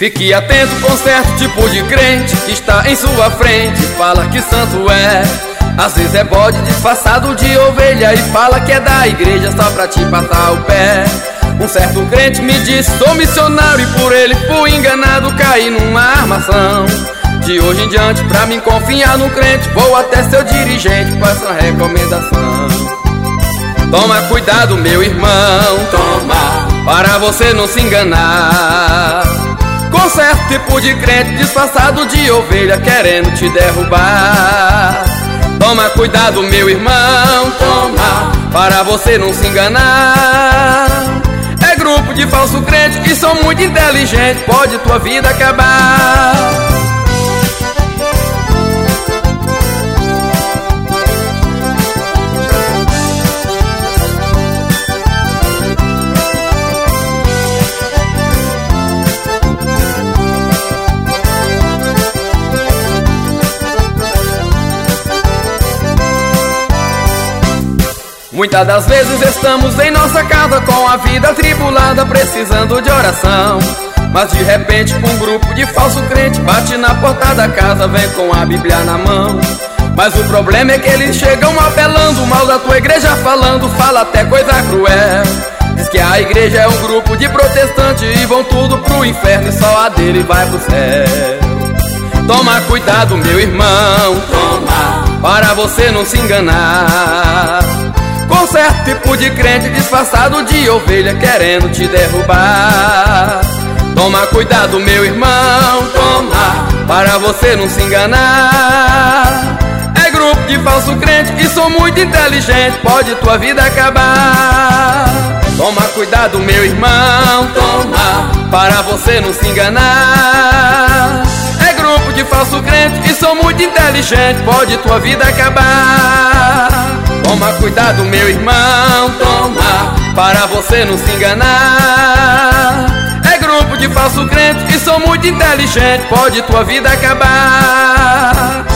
Fique atento com certo tipo de crente que está em sua frente, fala que santo é. Às vezes é bode disfarçado de ovelha e fala que é da igreja só pra te passar o pé. Um certo crente me disse: sou missionário, e por ele fui enganado, caí numa armação. De hoje em diante, pra mim confiar no crente, vou até seu dirigente, passa uma recomendação. Toma cuidado, meu irmão, toma, para você não se enganar com certo tipo de crente disfarçado de ovelha querendo te derrubar. Toma cuidado, meu irmão, toma, para você não se enganar. É grupo de falso crente que são muito inteligentes, pode tua vida acabar. Muitas das vezes estamos em nossa casa com a vida atribulada, precisando de oração. Mas de repente um grupo de falso crente bate na porta da casa, vem com a Bíblia na mão. Mas o problema é que eles chegam apelando mal da tua igreja, falando, fala até coisa cruel. Diz que a igreja é um grupo de protestantes e vão tudo pro inferno e só a dele vai pro céu. Toma cuidado, meu irmão, toma, para você não se enganar com certo tipo de crente disfarçado de ovelha querendo te derrubar. Toma cuidado, meu irmão, toma, para você não se enganar. É grupo de falso crente que são muito inteligentes, pode tua vida acabar. Toma cuidado, meu irmão, toma, para você não se enganar. É grupo de falso crente que são muito inteligentes, pode tua vida acabar. Toma cuidado, meu irmão, toma, para você não se enganar. É grupo de falso crente que são muito inteligentes, pode tua vida acabar.